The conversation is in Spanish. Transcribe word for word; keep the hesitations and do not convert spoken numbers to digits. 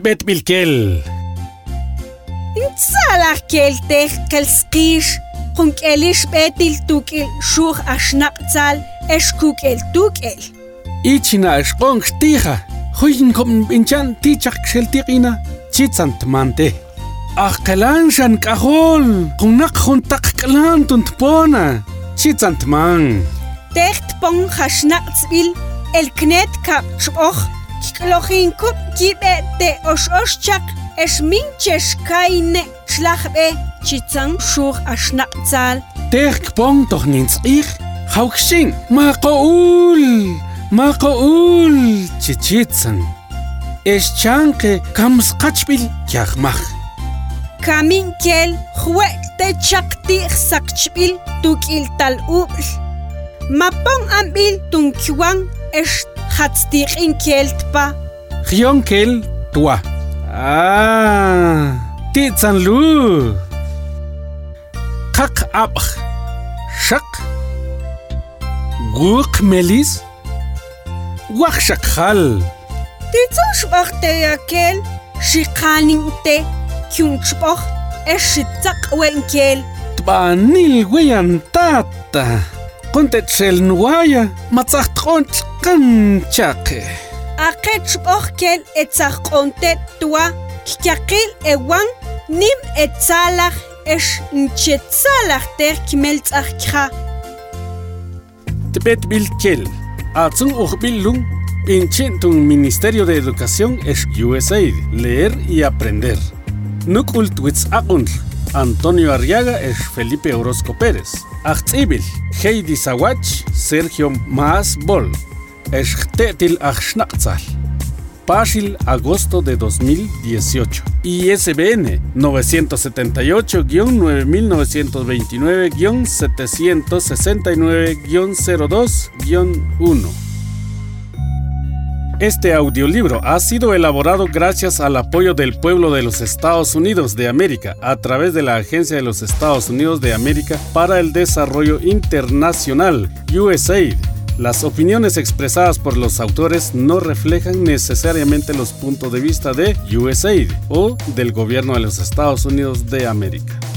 Tibet bilkel. Intzalach keltech kelskish. Kunkelish betil tukel shuch ashnaqzal eskukel tukel. Ichina eshqong tija. Huyin kom binchan tichak sheltiqina. Chitzant mante. Aqlan shan kahol. Kunak juntak klan tuntpona. Chitzant man. Techt pong hashnaqzbil el knet kap chboch. Kiklohin kup kibe te osh oshchak. Esminches kaine schlachbe chitzang shur ashnaqzal. Techt pong toch nins ich. Hauksing. Maqoul. Maqoul. Chichitzang. Eschanke kams qachbil kyagmach. Kamin kel khwet te chakti sakchbil tukil tal ubl. Mapong ambil tunkiwang esh khatstir in keltpa. Gyonkel tua. Ah, titzan lu. Kak ab. Shak. Guk melis. Wach shakhal. Titsosh bachte yakel shikanin te kyunchboch eshitzak wenkel. Tbanil weyan tata. Kontetshel nuaya matzachtron kanchake. Aqechboch kel etzaqonte tua kyakil ewan nim etzalach esh nchetzalach ter kimeltzachkha. Tibet bilkel. Atzun ukhbillung. Pinchentung Ministerio de Educación es U S A I D, leer y aprender. Nukultwitz Aguntl, Antonio Arriaga es Felipe Orozco Pérez. Achzibil, Heidi Sawach, Sergio Maas Bol, es Tetil Achnaqzal. Pashil, agosto de dos mil dieciocho. I S B N nueve siete ocho nueve nueve dos nueve siete seis nueve cero dos uno. Este audiolibro ha sido elaborado gracias al apoyo del pueblo de los Estados Unidos de América a través de la Agencia de los Estados Unidos de América para el Desarrollo Internacional, U S A I D. Las opiniones expresadas por los autores no reflejan necesariamente los puntos de vista de U S A I D o del gobierno de los Estados Unidos de América.